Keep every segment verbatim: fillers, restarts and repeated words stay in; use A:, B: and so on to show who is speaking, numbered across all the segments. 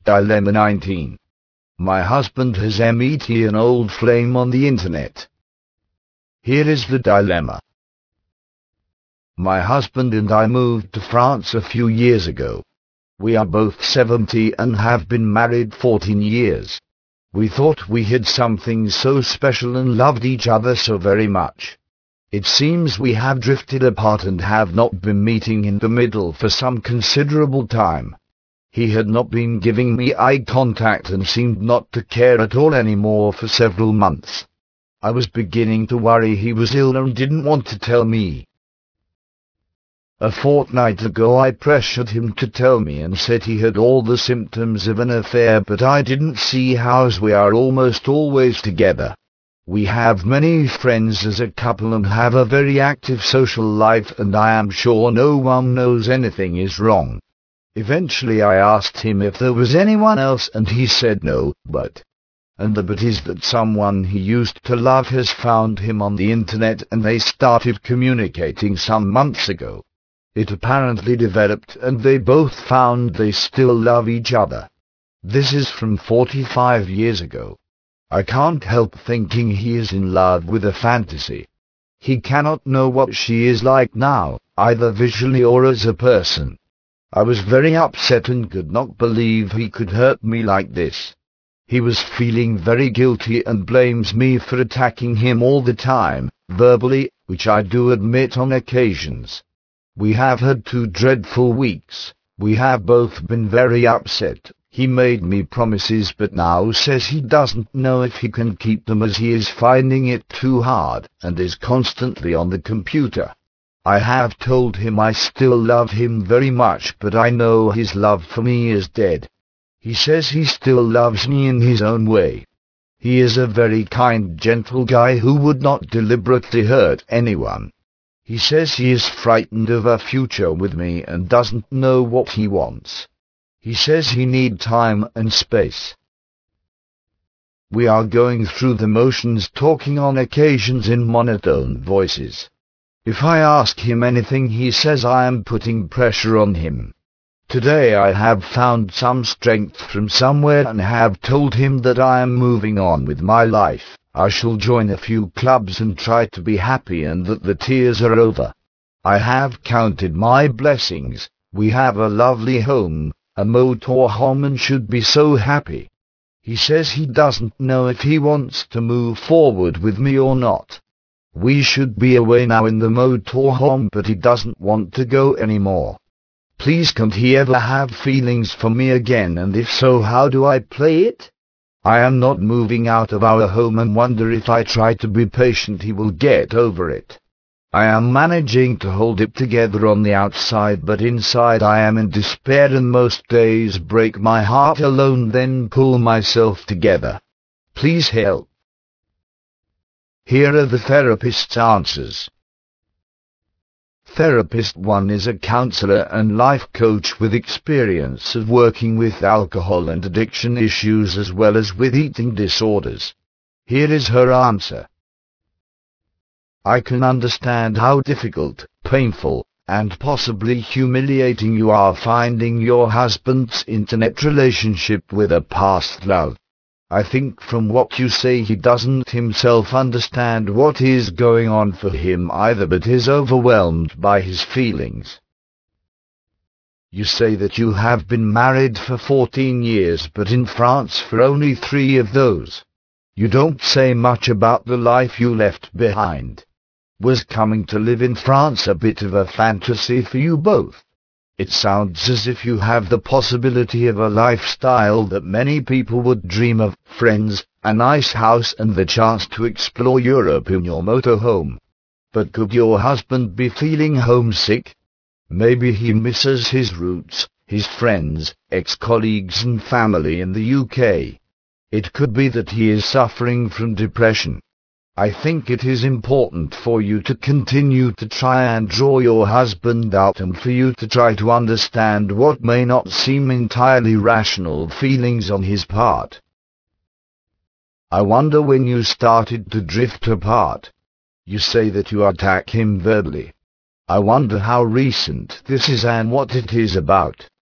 A: Dilemma nineteen. My husband has met an old flame on the internet. Here is the dilemma. My husband and I moved to France a few years ago. We are both seventy and have been married fourteen years. We thought we had something so special and loved each other so very much. It seems we have drifted apart and have not been meeting in the middle for some considerable time. He had not been giving me eye contact and seemed not to care at all anymore for several months. I was beginning to worry he was ill and didn't want to tell me. A fortnight ago I pressured him to tell me and said he had all the symptoms of an affair, but I didn't see how, as we are almost always together. We have many friends as a couple and have a very active social life, and I am sure no one knows anything is wrong. Eventually I asked him if there was anyone else and he said no, but... And the but is that someone he used to love has found him on the internet and they started communicating some months ago. It apparently developed and they both found they still love each other. This is from forty-five years ago. I can't help thinking he is in love with a fantasy. He cannot know what she is like now, either visually or as a person. I was very upset and could not believe he could hurt me like this. He was feeling very guilty and blames me for attacking him all the time, verbally, which I do admit on occasions. We have had two dreadful weeks. We have both been very upset. He made me promises but now says he doesn't know if he can keep them as he is finding it too hard and is constantly on the computer. I have told him I still love him very much, but I know his love for me is dead. He says he still loves me in his own way. He is a very kind, gentle guy who would not deliberately hurt anyone. He says he is frightened of a future with me and doesn't know what he wants. He says he needs time and space. We are going through the motions, talking on occasions in monotone voices. If I ask him anything he says I am putting pressure on him. Today I have found some strength from somewhere and have told him that I am moving on with my life. I shall join a few clubs and try to be happy and that the tears are over. I have counted my blessings. We have a lovely home, a motorhome, and should be so happy. He says he doesn't know if he wants to move forward with me or not. We should be away now in the motorhome, but he doesn't want to go anymore. Please, can't he ever have feelings for me again, and if so, how do I play it? I am not moving out of our home and wonder if I try to be patient he will get over it. I am managing to hold it together on the outside, but inside I am in despair and most days break my heart alone, then pull myself together. Please help. Here are the therapist's answers. Therapist one is a counselor and life coach with experience of working with alcohol and addiction issues as well as with eating disorders. Here is her answer. I can understand how difficult, painful, and possibly humiliating you are finding your husband's internet relationship with a past love. I think from what you say he doesn't himself understand what is going on for him either, but is overwhelmed by his feelings. You say that you have been married for fourteen years but in France for only three of those. You don't say much about the life you left behind. Was coming to live in France a bit of a fantasy for you both? It sounds as if you have the possibility of a lifestyle that many people would dream of, friends, a nice house and the chance to explore Europe in your motorhome. But could your husband be feeling homesick? Maybe he misses his roots, his friends, ex-colleagues and family in the U K. It could be that he is suffering from depression. I think it is important for you to continue to try and draw your husband out and for you to try to understand what may not seem entirely rational feelings on his part. I wonder when you started to drift apart. You say that you attack him verbally. I wonder how recent this is and what it is about.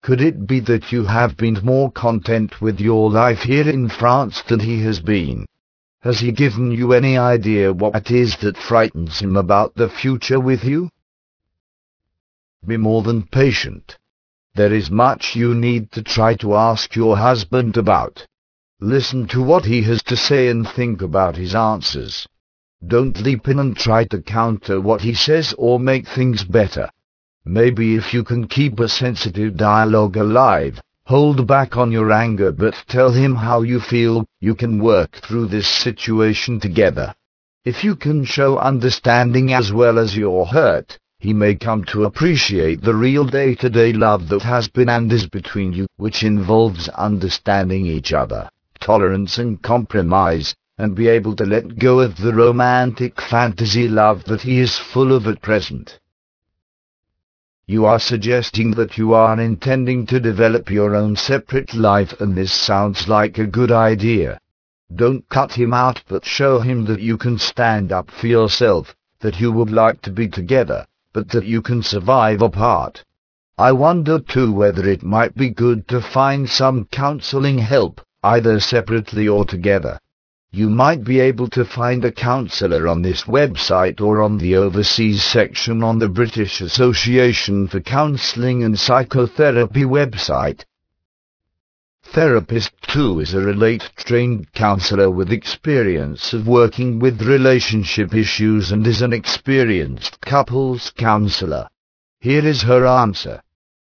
A: Could it be that you have been more content with your life here in France than he has been? Has he given you any idea what it is that frightens him about the future with you? Be more than patient. There is much you need to try to ask your husband about. Listen to what he has to say and think about his answers. Don't leap in and try to counter what he says or make things better. Maybe if you can keep a sensitive dialogue alive, hold back on your anger but tell him how you feel, you can work through this situation together. If you can show understanding as well as your hurt, he may come to appreciate the real day-to-day love that has been and is between you, which involves understanding each other, tolerance and compromise, and be able to let go of the romantic fantasy love that he is full of at present. You are suggesting that you are intending to develop your own separate life, and this sounds like a good idea. Don't cut him out but show him that you can stand up for yourself, that you would like to be together, but that you can survive apart. I wonder too whether it might be good to find some counseling help, either separately or together. You might be able to find a counselor on this website or on the overseas section on the British Association for Counselling and Psychotherapy website. Therapist two is a relate-trained counselor with experience of working with relationship issues and is an experienced couples counselor. Here is her answer.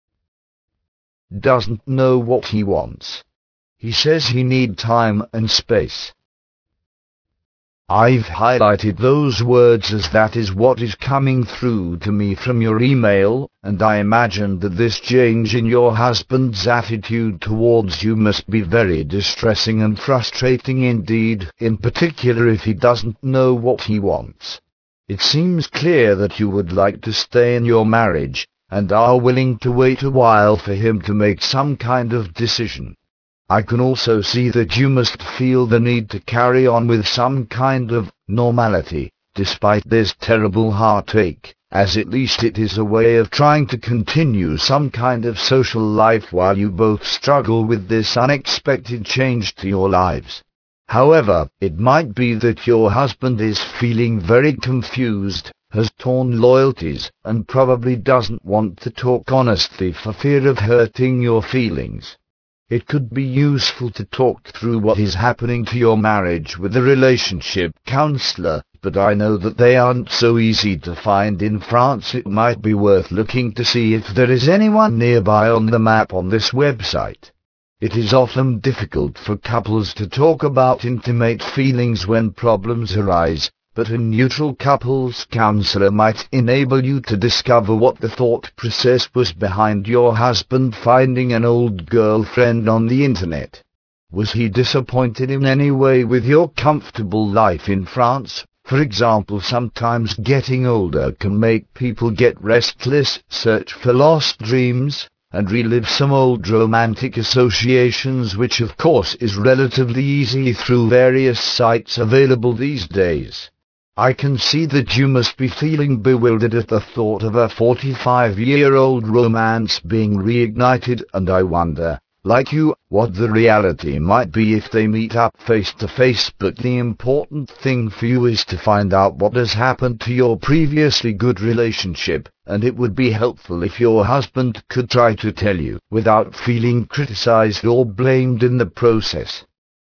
A: Doesn't know what he wants. He says he needs time and space. I've highlighted those words as that is what is coming through to me from your email, and I imagine that this change in your husband's attitude towards you must be very distressing and frustrating indeed, in particular if he doesn't know what he wants. It seems clear that you would like to stay in your marriage, and are willing to wait a while for him to make some kind of decision. I can also see that you must feel the need to carry on with some kind of normality, despite this terrible heartache, as at least it is a way of trying to continue some kind of social life while you both struggle with this unexpected change to your lives. However, it might be that your husband is feeling very confused, has torn loyalties, and probably doesn't want to talk honestly for fear of hurting your feelings. It could be useful to talk through what is happening to your marriage with a relationship counselor, but I know that they aren't so easy to find in France. It might be worth looking to see if there is anyone nearby on the map on this website. It is often difficult for couples to talk about intimate feelings when problems arise, but a neutral couples counselor might enable you to discover what the thought process was behind your husband finding an old girlfriend on the internet. Was he disappointed in any way with your comfortable life in France? For example, sometimes getting older can make people get restless, search for lost dreams, and relive some old romantic associations, which of course is relatively easy through various sites available these days. I can see that you must be feeling bewildered at the thought of a forty-five-year-old romance being reignited, and I wonder, like you, what the reality might be if they meet up face to face, but the important thing for you is to find out what has happened to your previously good relationship, and it would be helpful if your husband could try to tell you, without feeling criticized or blamed in the process.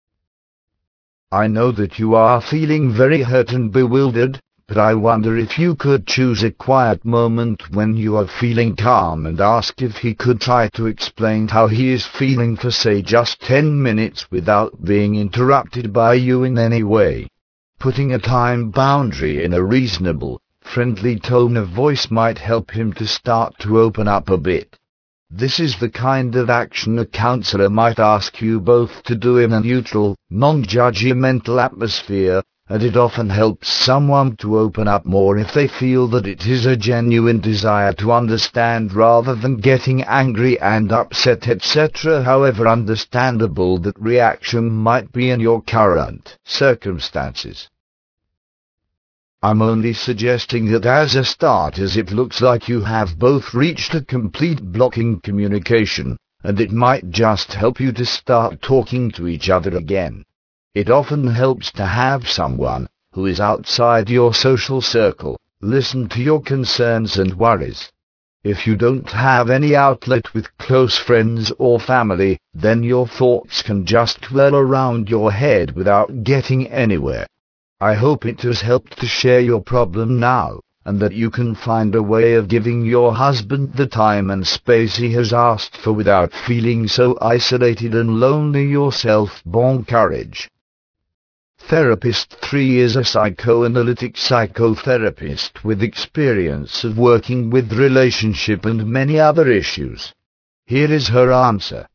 A: I know that you are feeling very hurt and bewildered, but I wonder if you could choose a quiet moment when you are feeling calm and ask if he could try to explain how he is feeling for say just ten minutes without being interrupted by you in any way. Putting a time boundary in a reasonable, friendly tone of voice might help him to start to open up a bit. This is the kind of action a counselor might ask you both to do in a neutral, non-judgmental atmosphere, and it often helps someone to open up more if they feel that it is a genuine desire to understand rather than getting angry and upset, et cetera. However understandable that reaction might be in your current circumstances. I'm only suggesting that as a start, as it looks like you have both reached a complete block in communication, and it might just help you to start talking to each other again. It often helps to have someone who is outside your social circle listen to your concerns and worries. If you don't have any outlet with close friends or family, then your thoughts can just twirl around your head without getting anywhere. I hope it has helped to share your problem now, and that you can find a way of giving your husband the time and space he has asked for without feeling so isolated and lonely yourself. Bon courage. Therapist three is a psychoanalytic psychotherapist with experience of working with relationship and many other issues. Here is her answer.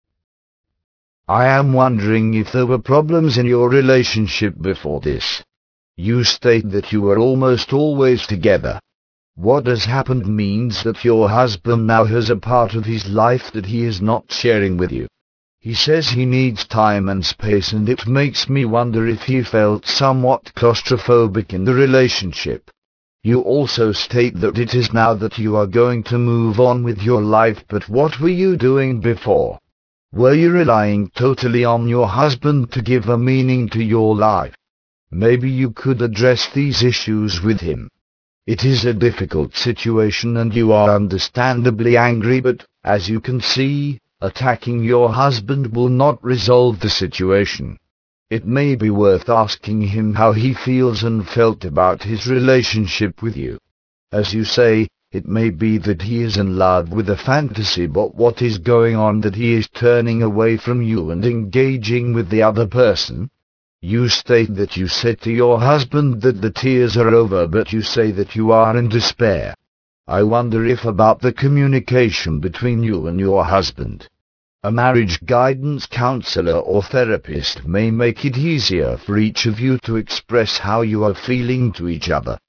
A: I am wondering if there were problems in your relationship before this. You state that you were almost always together. What has happened means that your husband now has a part of his life that he is not sharing with you. He says he needs time and space, and it makes me wonder if he felt somewhat claustrophobic in the relationship. You also state that it is now that you are going to move on with your life, but what were you doing before? Were you relying totally on your husband to give a meaning to your life? Maybe you could address these issues with him. It is a difficult situation and you are understandably angry, but, as you can see, attacking your husband will not resolve the situation. It may be worth asking him how he feels and felt about his relationship with you. As you say, it may be that he is in love with a fantasy, but what is going on that he is turning away from you and engaging with the other person? You state that you said to your husband that the tears are over, but you say that you are in despair. I wonder if about the communication between you and your husband. A marriage guidance counselor or therapist may make it easier for each of you to express how you are feeling to each other.